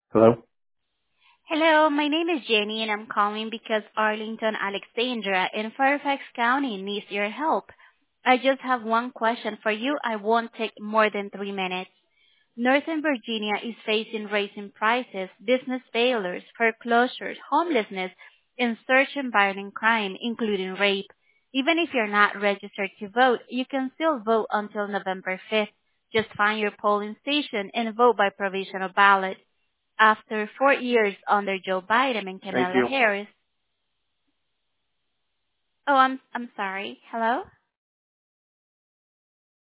Hello? Hello, my name is Jenny and I'm calling because Arlington Alexandra in Fairfax County needs your help. I just have one question for you. I won't take more than 3 minutes. Northern Virginia is facing rising prices, business failures, foreclosures, homelessness, and surge in violent crime, including rape. Even if you're not registered to vote, you can still vote until November 5th. Just find your polling station and vote by provisional ballot. After 4 years under Joe Biden and Thank Kamala you. Harris. Oh, I'm sorry. Hello?